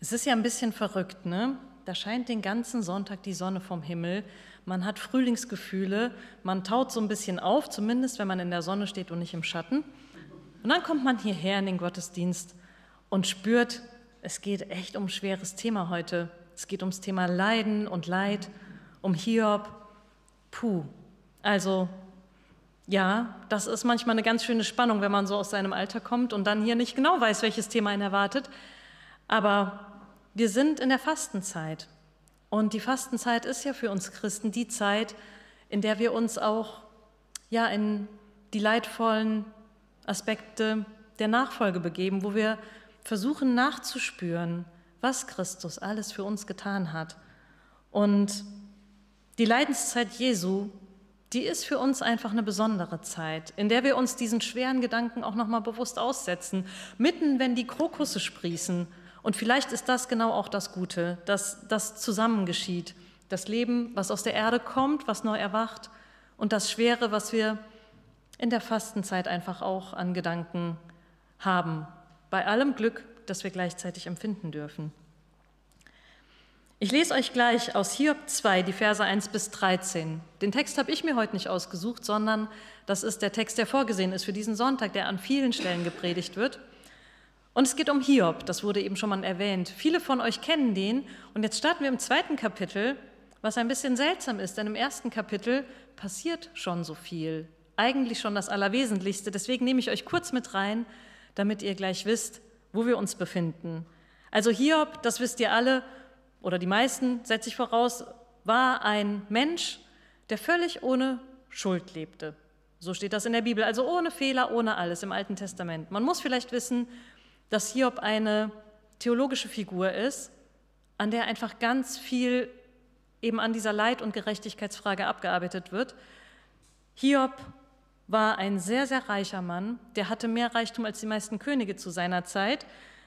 Es ist ja ein bisschen verrückt, ne? Da scheint den ganzen Sonntag die Sonne vom Himmel. Man hat Frühlingsgefühle, man taut so ein bisschen auf, zumindest wenn man in der Sonne steht und nicht im Schatten. Und dann kommt man hierher in den Gottesdienst und spürt, es geht echt um ein schweres Thema heute. Es geht ums Thema Leiden und Leid, um Hiob. Puh, also ja, das ist manchmal eine ganz schöne Spannung, wenn man so aus seinem Alter kommt und dann hier nicht genau weiß, welches Thema ihn erwartet. Aber wir sind in der Fastenzeit und die Fastenzeit ist ja für uns Christen die Zeit, in der wir uns auch in die leidvollen Aspekte der Nachfolge begeben, wo wir versuchen nachzuspüren, was Christus alles für uns getan hat. Und die Leidenszeit Jesu, die ist für uns einfach eine besondere Zeit, in der wir uns diesen schweren Gedanken auch nochmal bewusst aussetzen, mitten wenn die Krokusse sprießen. Und vielleicht ist das genau auch das Gute, dass das zusammen geschieht. Das Leben, was aus der Erde kommt, was neu erwacht und das Schwere, was wir in der Fastenzeit einfach auch an Gedanken haben. Bei allem Glück, das wir gleichzeitig empfinden dürfen. Ich lese euch gleich aus Hiob 2, die Verse 1 bis 13. Den Text habe ich mir heute nicht ausgesucht, sondern das ist der Text, der vorgesehen ist für diesen Sonntag, der an vielen Stellen gepredigt wird. Und es geht um Hiob, das wurde eben schon mal erwähnt. Viele von euch kennen den. Und jetzt starten wir im 2. Kapitel, was ein bisschen seltsam ist, denn im 1. Kapitel passiert schon so viel. Eigentlich schon das Allerwesentlichste. Deswegen nehme ich euch kurz mit rein, damit ihr gleich wisst, wo wir uns befinden. Also Hiob, das wisst ihr alle, oder die meisten, setze ich voraus, war ein Mensch, der völlig ohne Schuld lebte. So steht das in der Bibel, also ohne Fehler, ohne alles im Alten Testament. Man muss vielleicht wissen, dass Hiob eine theologische Figur ist, an der einfach ganz viel eben an dieser Leid- und Gerechtigkeitsfrage abgearbeitet wird. Hiob war ein sehr, sehr reicher Mann, der hatte mehr Reichtum als die meisten Könige zu seiner Zeit.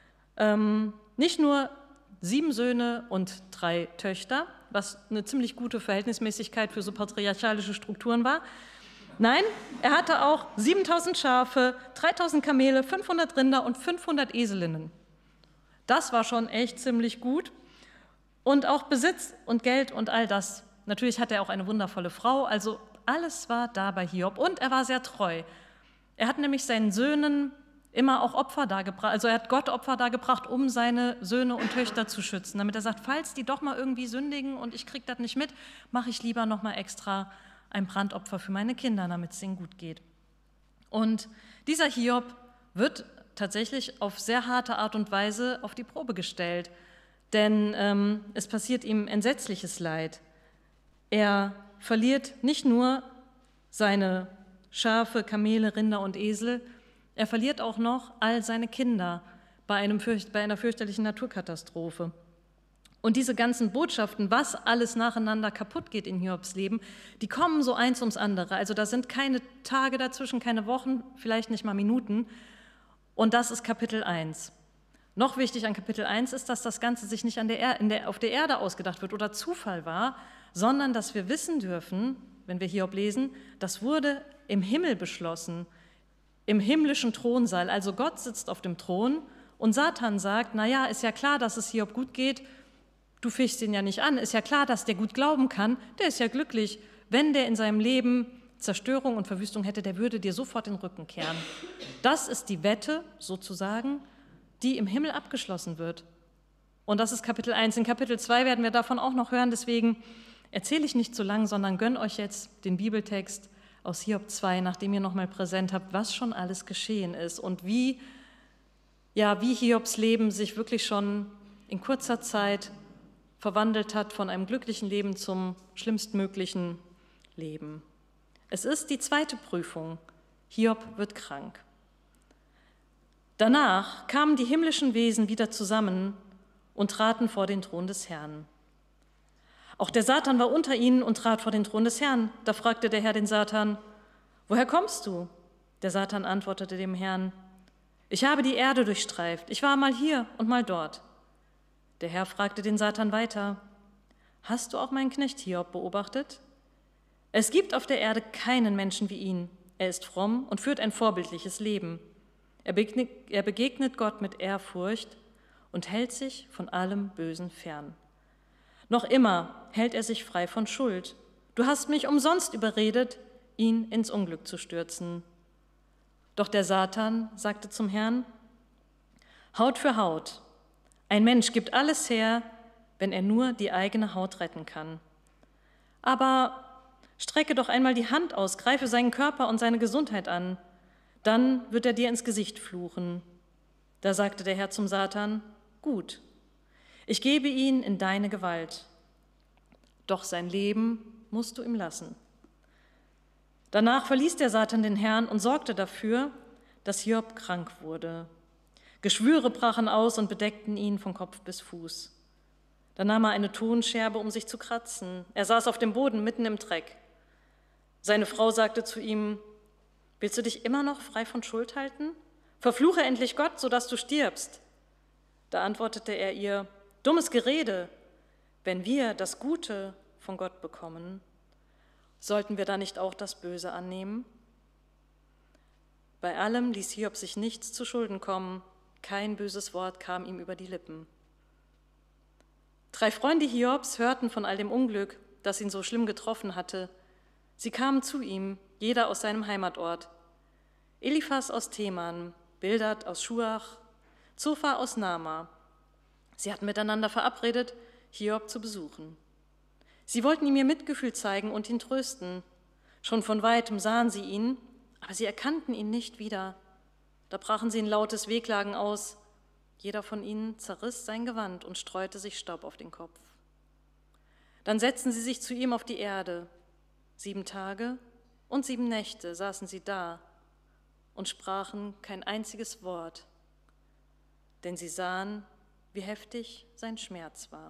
Nicht nur 7 Söhne und 3 Töchter, was eine ziemlich gute Verhältnismäßigkeit für so patriarchalische Strukturen war. Nein, er hatte auch 7000 Schafe, 3000 Kamele, 500 Rinder und 500 Eselinnen. Das war schon echt ziemlich gut. Und auch Besitz und Geld und all das. Natürlich hatte er auch eine wundervolle Frau, also alles war da bei Hiob. Und er war sehr treu. Er hat nämlich seinen Söhnen immer auch Opfer dargebracht, also er hat Gott Opfer dargebracht, um seine Söhne und Töchter zu schützen, damit er sagt, falls die doch mal irgendwie sündigen und ich kriege das nicht mit, mache ich lieber noch mal extra ein Brandopfer für meine Kinder, damit es ihnen gut geht. Und dieser Hiob wird tatsächlich auf sehr harte Art und Weise auf die Probe gestellt, denn es passiert ihm entsetzliches Leid. Er verliert nicht nur seine Schafe, Kamele, Rinder und Esel, er verliert auch noch all seine Kinder bei einer fürchterlichen Naturkatastrophe. Und diese ganzen Botschaften, was alles nacheinander kaputt geht in Hiobs Leben, die kommen so eins ums andere. Also da sind keine Tage dazwischen, keine Wochen, vielleicht nicht mal Minuten. Und das ist Kapitel 1. Noch wichtig an Kapitel 1 ist, dass das Ganze sich nicht auf der Erde ausgedacht wird oder Zufall war, sondern dass wir wissen dürfen, wenn wir Hiob lesen, das wurde im Himmel beschlossen, im himmlischen Thronsaal. Also Gott sitzt auf dem Thron und Satan sagt, naja, ist ja klar, dass es Hiob gut geht, du fichst ihn ja nicht an, ist ja klar, dass der gut glauben kann, der ist ja glücklich. Wenn der in seinem Leben Zerstörung und Verwüstung hätte, der würde dir sofort den Rücken kehren. Das ist die Wette, sozusagen, die im Himmel abgeschlossen wird. Und das ist Kapitel 1. In Kapitel 2 werden wir davon auch noch hören, deswegen erzähle ich nicht so lang, sondern gönnt euch jetzt den Bibeltext aus Hiob 2, nachdem ihr nochmal präsent habt, was schon alles geschehen ist und wie Hiobs Leben sich wirklich schon in kurzer Zeit verwandelt hat von einem glücklichen Leben zum schlimmstmöglichen Leben. Es ist die 2. Prüfung. Hiob wird krank. Danach kamen die himmlischen Wesen wieder zusammen und traten vor den Thron des Herrn. Auch der Satan war unter ihnen und trat vor den Thron des Herrn. Da fragte der Herr den Satan, woher kommst du? Der Satan antwortete dem Herrn, ich habe die Erde durchstreift, ich war mal hier und mal dort. Der Herr fragte den Satan weiter, hast du auch meinen Knecht Hiob beobachtet? Es gibt auf der Erde keinen Menschen wie ihn. Er ist fromm und führt ein vorbildliches Leben. Er begegnet Gott mit Ehrfurcht und hält sich von allem Bösen fern. Noch immer hält er sich frei von Schuld. Du hast mich umsonst überredet, ihn ins Unglück zu stürzen. Doch der Satan sagte zum Herrn: Haut für Haut. Ein Mensch gibt alles her, wenn er nur die eigene Haut retten kann. Aber strecke doch einmal die Hand aus, greife seinen Körper und seine Gesundheit an. Dann wird er dir ins Gesicht fluchen. Da sagte der Herr zum Satan: Gut, ich gebe ihn in deine Gewalt. Doch sein Leben musst du ihm lassen. Danach verließ der Satan den Herrn und sorgte dafür, dass Hiob krank wurde. Geschwüre brachen aus und bedeckten ihn von Kopf bis Fuß. Dann nahm er eine Tonscherbe, um sich zu kratzen. Er saß auf dem Boden mitten im Dreck. Seine Frau sagte zu ihm: Willst du dich immer noch frei von Schuld halten? Verfluche endlich Gott, sodass du stirbst. Da antwortete er ihr: Dummes Gerede, wenn wir das Gute von Gott bekommen, sollten wir da nicht auch das Böse annehmen? Bei allem ließ Hiob sich nichts zu Schulden kommen, kein böses Wort kam ihm über die Lippen. 3 Freunde Hiobs hörten von all dem Unglück, das ihn so schlimm getroffen hatte. Sie kamen zu ihm, jeder aus seinem Heimatort. Eliphas aus Teman, Bildad aus Schuach, Zophar aus Nama. Sie hatten miteinander verabredet, Hiob zu besuchen. Sie wollten ihm ihr Mitgefühl zeigen und ihn trösten. Schon von weitem sahen sie ihn, aber sie erkannten ihn nicht wieder. Da brachen sie in lautes Wehklagen aus. Jeder von ihnen zerriss sein Gewand und streute sich Staub auf den Kopf. Dann setzten sie sich zu ihm auf die Erde. 7 Tage und 7 Nächte saßen sie da und sprachen kein einziges Wort, denn sie sahen, wie heftig sein Schmerz war.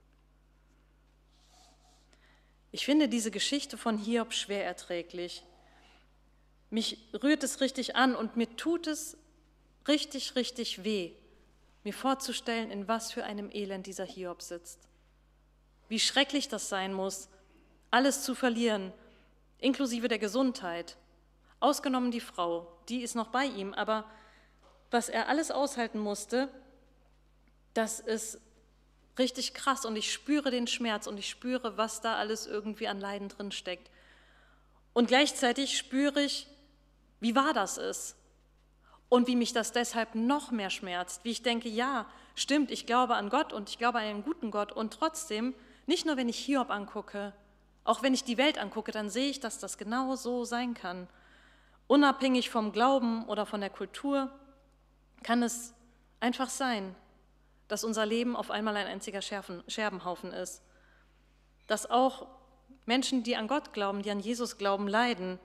Ich finde diese Geschichte von Hiob schwer erträglich. Mich rührt es richtig an und mir tut es richtig, richtig weh, mir vorzustellen, in was für einem Elend dieser Hiob sitzt. Wie schrecklich das sein muss, alles zu verlieren, inklusive der Gesundheit. Ausgenommen die Frau, die ist noch bei ihm, aber was er alles aushalten musste, das ist richtig krass und ich spüre den Schmerz und ich spüre, was da alles irgendwie an Leiden drin steckt. Und gleichzeitig spüre ich, wie wahr das ist und wie mich das deshalb noch mehr schmerzt, wie ich denke, ja, stimmt, ich glaube an Gott und ich glaube an einen guten Gott und trotzdem, nicht nur wenn ich Hiob angucke, auch wenn ich die Welt angucke, dann sehe ich, dass das genau so sein kann. Unabhängig vom Glauben oder von der Kultur kann es einfach sein, dass unser Leben auf einmal ein einziger Scherbenhaufen ist. Dass auch Menschen, die an Gott glauben, die an Jesus glauben, leiden.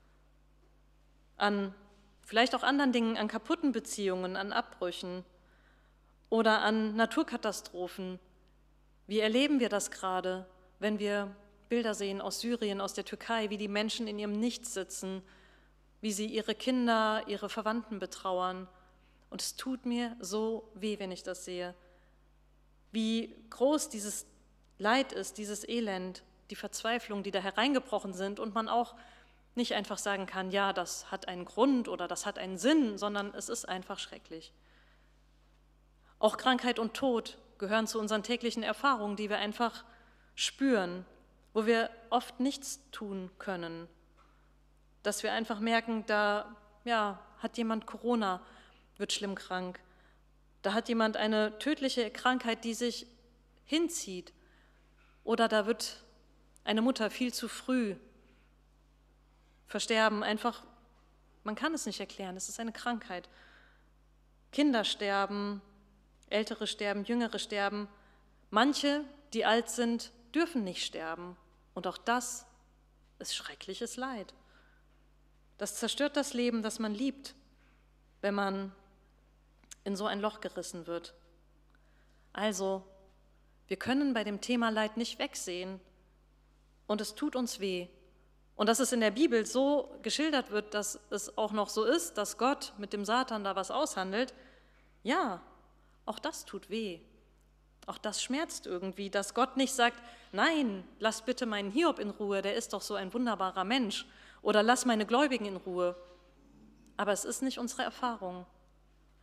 An vielleicht auch anderen Dingen, an kaputten Beziehungen, an Abbrüchen oder an Naturkatastrophen. Wie erleben wir das gerade, wenn wir Bilder sehen aus Syrien, aus der Türkei, wie die Menschen in ihrem Nichts sitzen, wie sie ihre Kinder, ihre Verwandten betrauern. Und es tut mir so weh, wenn ich das sehe. Wie groß dieses Leid ist, dieses Elend, die Verzweiflung, die da hereingebrochen sind und man auch nicht einfach sagen kann, ja, das hat einen Grund oder das hat einen Sinn, sondern es ist einfach schrecklich. Auch Krankheit und Tod gehören zu unseren täglichen Erfahrungen, die wir einfach spüren, wo wir oft nichts tun können. Dass wir einfach merken, da hat jemand Corona, wird schlimm krank. Da hat jemand eine tödliche Krankheit, die sich hinzieht. Oder da wird eine Mutter viel zu früh versterben. Einfach, man kann es nicht erklären, es ist eine Krankheit. Kinder sterben, Ältere sterben, Jüngere sterben. Manche, die alt sind, dürfen nicht sterben. Und auch das ist schreckliches Leid. Das zerstört das Leben, das man liebt, wenn man in so ein Loch gerissen wird. Also, wir können bei dem Thema Leid nicht wegsehen und es tut uns weh. Und dass es in der Bibel so geschildert wird, dass es auch noch so ist, dass Gott mit dem Satan da was aushandelt, ja, auch das tut weh. Auch das schmerzt irgendwie, dass Gott nicht sagt, nein, lass bitte meinen Hiob in Ruhe, der ist doch so ein wunderbarer Mensch, oder lass meine Gläubigen in Ruhe. Aber es ist nicht unsere Erfahrung.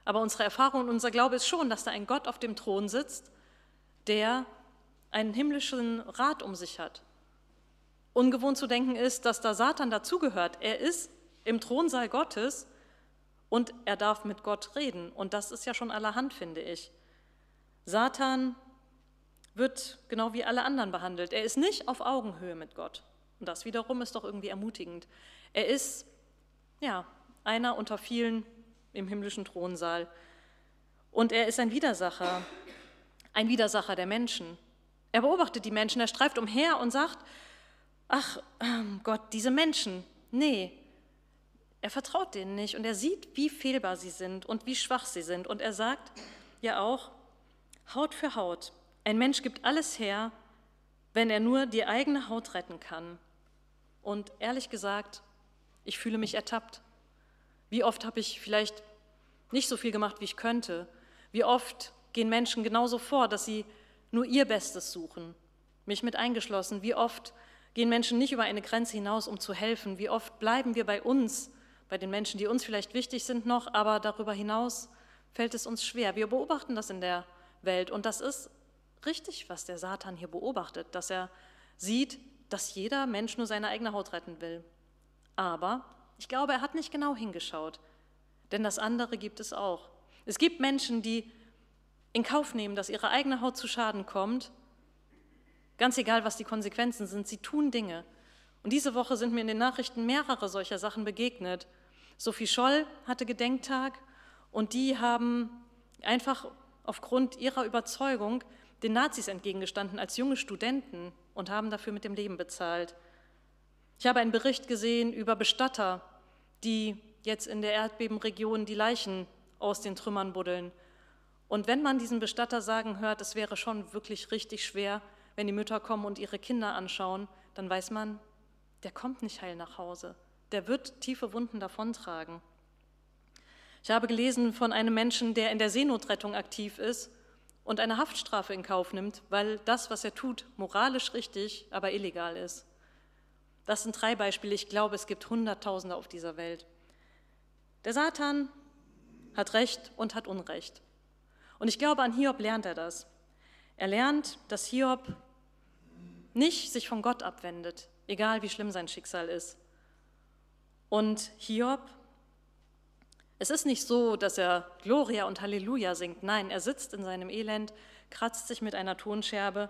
Aber unsere Erfahrung und unser Glaube ist schon, dass da ein Gott auf dem Thron sitzt, der einen himmlischen Rat um sich hat. Ungewohnt zu denken ist, dass da Satan dazugehört. Er ist im Thronsaal Gottes und er darf mit Gott reden. Und das ist ja schon allerhand, finde ich. Satan wird genau wie alle anderen behandelt. Er ist nicht auf Augenhöhe mit Gott. Und das wiederum ist doch irgendwie ermutigend. Er ist, ja, einer unter vielen im himmlischen Thronsaal. Und er ist ein Widersacher der Menschen. Er beobachtet die Menschen, er streift umher und sagt, ach Gott, diese Menschen, nee, er vertraut denen nicht und er sieht, wie fehlbar sie sind und wie schwach sie sind. Und er sagt ja auch, Haut für Haut. Ein Mensch gibt alles her, wenn er nur die eigene Haut retten kann. Und ehrlich gesagt, ich fühle mich ertappt. Wie oft habe ich vielleicht nicht so viel gemacht, wie ich könnte? Wie oft gehen Menschen genauso vor, dass sie nur ihr Bestes suchen, mich mit eingeschlossen? Wie oft gehen Menschen nicht über eine Grenze hinaus, um zu helfen? Wie oft bleiben wir bei uns, bei den Menschen, die uns vielleicht wichtig sind noch, aber darüber hinaus fällt es uns schwer. Wir beobachten das in der Welt und das ist richtig, was der Satan hier beobachtet, dass er sieht, dass jeder Mensch nur seine eigene Haut retten will. Aber ich glaube, er hat nicht genau hingeschaut, denn das andere gibt es auch. Es gibt Menschen, die in Kauf nehmen, dass ihre eigene Haut zu Schaden kommt, ganz egal, was die Konsequenzen sind, sie tun Dinge. Und diese Woche sind mir in den Nachrichten mehrere solcher Sachen begegnet. Sophie Scholl hatte Gedenktag und die haben einfach aufgrund ihrer Überzeugung den Nazis entgegengestanden als junge Studenten und haben dafür mit dem Leben bezahlt. Ich habe einen Bericht gesehen über Bestatter, die jetzt in der Erdbebenregion die Leichen aus den Trümmern buddeln. Und wenn man diesen Bestatter sagen hört, es wäre schon wirklich richtig schwer, wenn die Mütter kommen und ihre Kinder anschauen, dann weiß man, der kommt nicht heil nach Hause. Der wird tiefe Wunden davontragen. Ich habe gelesen von einem Menschen, der in der Seenotrettung aktiv ist und eine Haftstrafe in Kauf nimmt, weil das, was er tut, moralisch richtig, aber illegal ist. Das sind 3 Beispiele. Ich glaube, es gibt Hunderttausende auf dieser Welt. Der Satan hat Recht und hat Unrecht. Und ich glaube, an Hiob lernt er das. Er lernt, dass Hiob nicht sich von Gott abwendet, egal wie schlimm sein Schicksal ist. Und Hiob, es ist nicht so, dass er Gloria und Halleluja singt. Nein, er sitzt in seinem Elend, kratzt sich mit einer Tonscherbe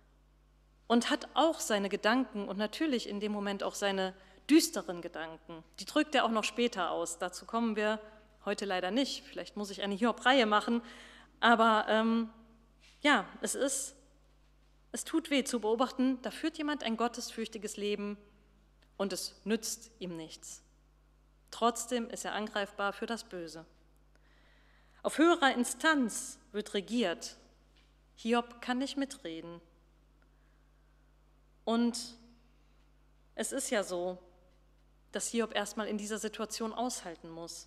und hat auch seine Gedanken und natürlich in dem Moment auch seine düsteren Gedanken. Die drückt er auch noch später aus. Dazu kommen wir heute leider nicht. Vielleicht muss ich eine Hiob-Reihe machen. Aber ja, es tut weh zu beobachten, da führt jemand ein gottesfürchtiges Leben und es nützt ihm nichts. Trotzdem ist er angreifbar für das Böse. Auf höherer Instanz wird regiert. Hiob kann nicht mitreden. Und es ist ja so, dass Hiob erstmal in dieser Situation aushalten muss.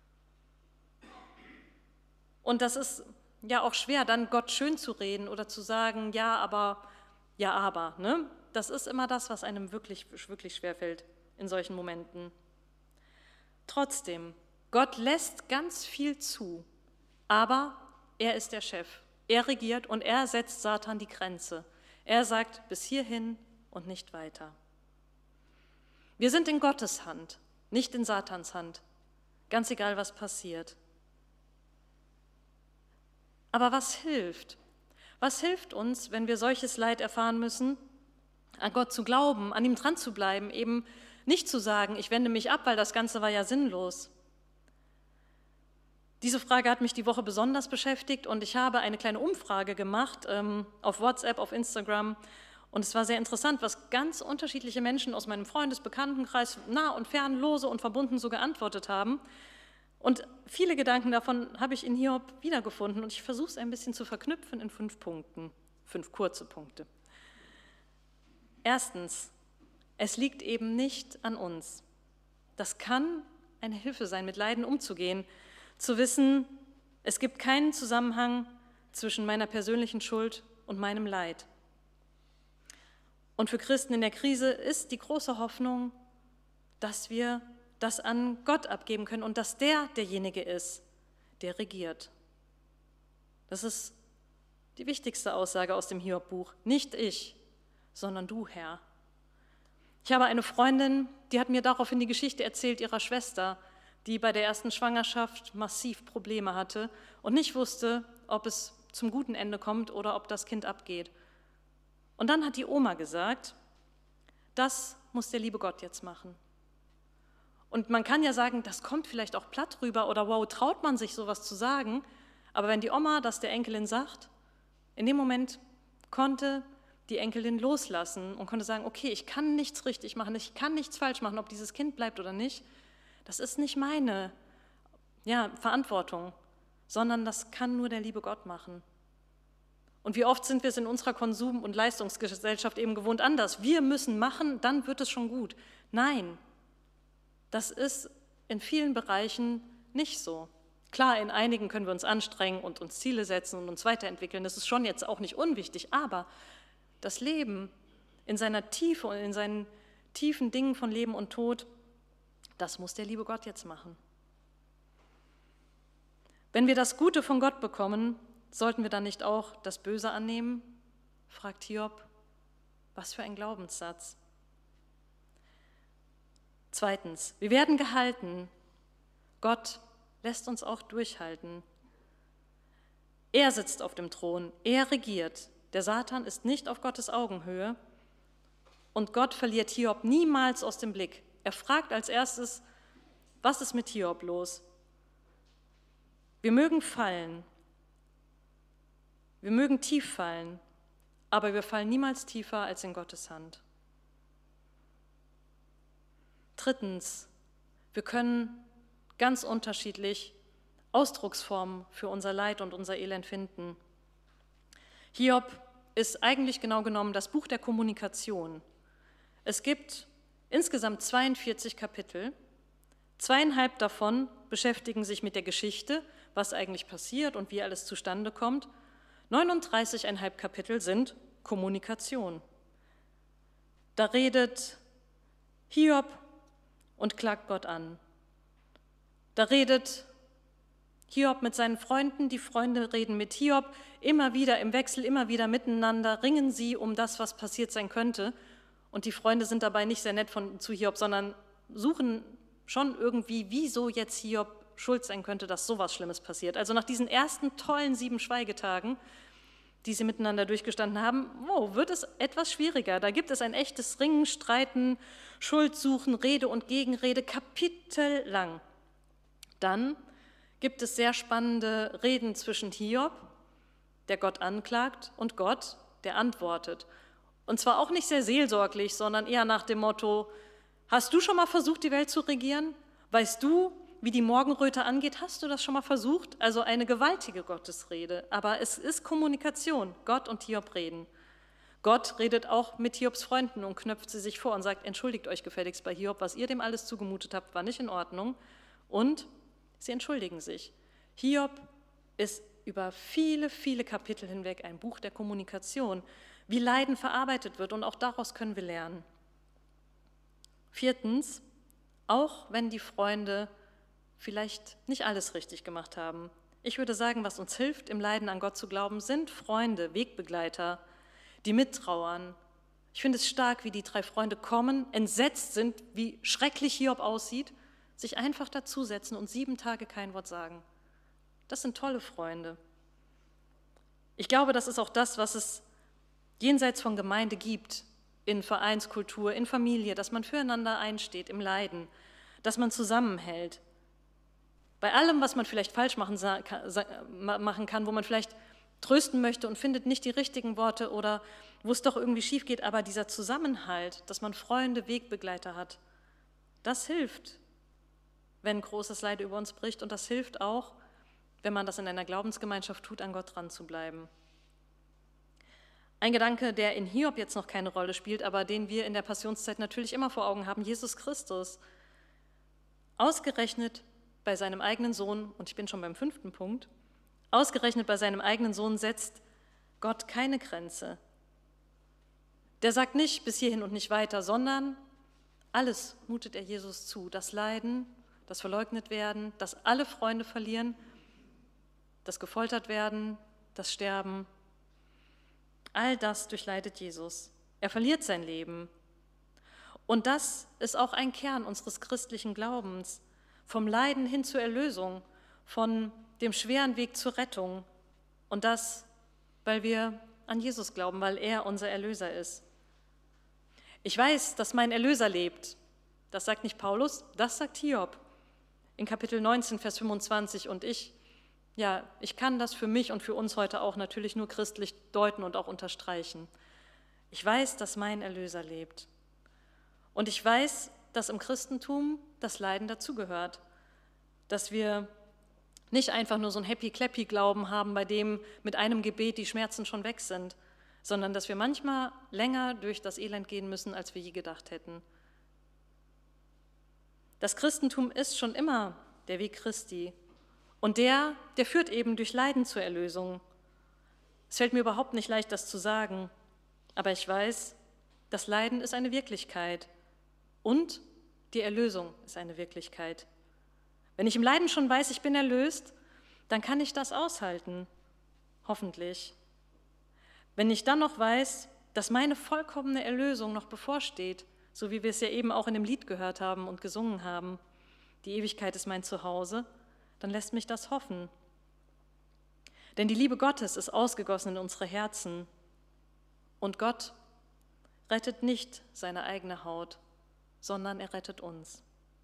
Und das ist ja auch schwer, dann Gott schön zu reden oder zu sagen, ja, aber, ne? Das ist immer das, was einem wirklich, wirklich schwerfällt in solchen Momenten. Trotzdem, Gott lässt ganz viel zu, aber er ist der Chef. Er regiert und er setzt Satan die Grenze. Er sagt, bis hierhin und nicht weiter. Wir sind in Gottes Hand, nicht in Satans Hand, ganz egal, was passiert. Aber was hilft? Was hilft uns, wenn wir solches Leid erfahren müssen, an Gott zu glauben, an ihm dran zu bleiben, eben nicht zu sagen, ich wende mich ab, weil das Ganze war ja sinnlos. Diese Frage hat mich die Woche besonders beschäftigt und ich habe eine kleine Umfrage gemacht auf WhatsApp, auf Instagram. Und es war sehr interessant, was ganz unterschiedliche Menschen aus meinem Bekanntenkreis, nah und fern, lose und verbunden so geantwortet haben. Und viele Gedanken davon habe ich in Hiob wiedergefunden und ich versuche es ein bisschen zu verknüpfen in 5 Punkten, 5 kurze Punkte. Erstens, es liegt eben nicht an uns. Das kann eine Hilfe sein, mit Leiden umzugehen, zu wissen, es gibt keinen Zusammenhang zwischen meiner persönlichen Schuld und meinem Leid. Und für Christen in der Krise ist die große Hoffnung, dass wir das an Gott abgeben können und dass derjenige ist, der regiert. Das ist die wichtigste Aussage aus dem Hiob-Buch. Nicht ich, sondern du, Herr. Ich habe eine Freundin, die hat mir daraufhin die Geschichte erzählt ihrer Schwester, die bei der ersten Schwangerschaft massiv Probleme hatte und nicht wusste, ob es zum guten Ende kommt oder ob das Kind abgeht. Und dann hat die Oma gesagt, das muss der liebe Gott jetzt machen. Und man kann ja sagen, das kommt vielleicht auch platt rüber oder wow, traut man sich sowas zu sagen, aber wenn die Oma das der Enkelin sagt, in dem Moment konnte die Enkelin loslassen und konnte sagen, okay, ich kann nichts richtig machen, ich kann nichts falsch machen, ob dieses Kind bleibt oder nicht. Das ist nicht meine Verantwortung, sondern das kann nur der liebe Gott machen. Und wie oft sind wir es in unserer Konsum- und Leistungsgesellschaft eben gewohnt anders. Wir müssen machen, dann wird es schon gut. Nein, das ist in vielen Bereichen nicht so. Klar, in einigen können wir uns anstrengen und uns Ziele setzen und uns weiterentwickeln. Das ist schon jetzt auch nicht unwichtig, aber das Leben in seiner Tiefe und in seinen tiefen Dingen von Leben und Tod, das muss der liebe Gott jetzt machen. Wenn wir das Gute von Gott bekommen, sollten wir dann nicht auch das Böse annehmen? Fragt Hiob. Was für ein Glaubenssatz. Zweitens, wir werden gehalten. Gott lässt uns auch durchhalten. Er sitzt auf dem Thron, er regiert. Der Satan ist nicht auf Gottes Augenhöhe und Gott verliert Hiob niemals aus dem Blick. Er fragt als erstes, was ist mit Hiob los? Wir mögen fallen, wir mögen tief fallen, aber wir fallen niemals tiefer als in Gottes Hand. Drittens, wir können ganz unterschiedlich Ausdrucksformen für unser Leid und unser Elend finden. Hiob ist eigentlich genau genommen das Buch der Kommunikation. Es gibt insgesamt 42 Kapitel. 2,5 davon beschäftigen sich mit der Geschichte, was eigentlich passiert und wie alles zustande kommt. 39,5 Kapitel sind Kommunikation. Da redet Hiob und klagt Gott an. Da redet Hiob mit seinen Freunden, die Freunde reden mit Hiob, immer wieder im Wechsel, immer wieder miteinander, ringen sie um das, was passiert sein könnte. Und die Freunde sind dabei nicht sehr nett zu Hiob, sondern suchen schon irgendwie, wieso jetzt Hiob schuld sein könnte, dass sowas Schlimmes passiert. Also nach diesen ersten tollen 7 Schweigetagen, die sie miteinander durchgestanden haben, wird es etwas schwieriger. Da gibt es ein echtes Ringen, Streiten, Schuldsuchen, Rede und Gegenrede, kapitellang. Dann gibt es sehr spannende Reden zwischen Hiob, der Gott anklagt, und Gott, der antwortet. Und zwar auch nicht sehr seelsorglich, sondern eher nach dem Motto, hast du schon mal versucht, die Welt zu regieren? Weißt du, wie die Morgenröte angeht? Hast du das schon mal versucht? Also eine gewaltige Gottesrede, aber es ist Kommunikation. Gott und Hiob reden. Gott redet auch mit Hiobs Freunden und knöpft sie sich vor und sagt, entschuldigt euch gefälligst bei Hiob, was ihr dem alles zugemutet habt, war nicht in Ordnung. Und sie entschuldigen sich. Hiob ist über viele, viele Kapitel hinweg ein Buch der Kommunikation, wie Leiden verarbeitet wird, und auch daraus können wir lernen. 4, auch wenn die Freunde vielleicht nicht alles richtig gemacht haben. Ich würde sagen, was uns hilft, im Leiden an Gott zu glauben, sind Freunde, Wegbegleiter, die mittrauern. Ich finde es stark, wie die 3 Freunde kommen, entsetzt sind, wie schrecklich Hiob aussieht, sich einfach dazusetzen und 7 Tage kein Wort sagen. Das sind tolle Freunde. Ich glaube, das ist auch das, was es jenseits von Gemeinde gibt, in Vereinskultur, in Familie, dass man füreinander einsteht im Leiden, dass man zusammenhält. Bei allem, was man vielleicht falsch machen kann, wo man vielleicht trösten möchte und findet nicht die richtigen Worte oder wo es doch irgendwie schief geht, aber dieser Zusammenhalt, dass man Freunde, Wegbegleiter hat, das hilft, wenn großes Leid über uns bricht, und das hilft auch, wenn man das in einer Glaubensgemeinschaft tut, an Gott dran zu bleiben. Ein Gedanke, der in Hiob jetzt noch keine Rolle spielt, aber den wir in der Passionszeit natürlich immer vor Augen haben, Jesus Christus. Ausgerechnet bei seinem eigenen Sohn, und ich bin schon beim 5. Punkt, ausgerechnet bei seinem eigenen Sohn setzt Gott keine Grenze. Der sagt nicht bis hierhin und nicht weiter, sondern alles mutet er Jesus zu. Das Leiden, das Verleugnet werden, das alle Freunde verlieren, das Gefoltertwerden, das Sterben. All das durchleidet Jesus. Er verliert sein Leben. Und das ist auch ein Kern unseres christlichen Glaubens, vom Leiden hin zur Erlösung, von dem schweren Weg zur Rettung. Und das, weil wir an Jesus glauben, weil er unser Erlöser ist. Ich weiß, dass mein Erlöser lebt. Das sagt nicht Paulus, das sagt Hiob in Kapitel 19, Vers 25. Und ich kann das für mich und für uns heute auch natürlich nur christlich deuten und auch unterstreichen. Ich weiß, dass mein Erlöser lebt. Und ich weiß, dass im Christentum das Leiden dazugehört, dass wir nicht einfach nur so ein Happy-Clappy-Glauben haben, bei dem mit einem Gebet die Schmerzen schon weg sind, sondern dass wir manchmal länger durch das Elend gehen müssen, als wir je gedacht hätten. Das Christentum ist schon immer der Weg Christi und der führt eben durch Leiden zur Erlösung. Es fällt mir überhaupt nicht leicht, das zu sagen, aber ich weiß, das Leiden ist eine Wirklichkeit und die Erlösung ist eine Wirklichkeit. Wenn ich im Leiden schon weiß, ich bin erlöst, dann kann ich das aushalten, hoffentlich. Wenn ich dann noch weiß, dass meine vollkommene Erlösung noch bevorsteht, so wie wir es ja eben auch in dem Lied gehört haben und gesungen haben, die Ewigkeit ist mein Zuhause, dann lässt mich das hoffen. Denn die Liebe Gottes ist ausgegossen in unsere Herzen und Gott rettet nicht seine eigene Haut, sondern er rettet uns.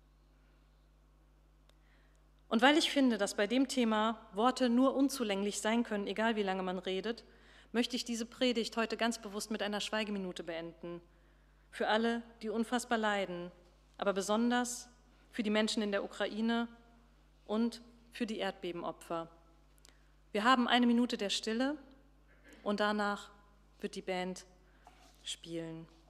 Und weil ich finde, dass bei dem Thema Worte nur unzulänglich sein können, egal wie lange man redet, möchte ich diese Predigt heute ganz bewusst mit einer Schweigeminute beenden. Für alle, die unfassbar leiden, aber besonders für die Menschen in der Ukraine und für die Erdbebenopfer. Wir haben 1 Minute der Stille und danach wird die Band spielen.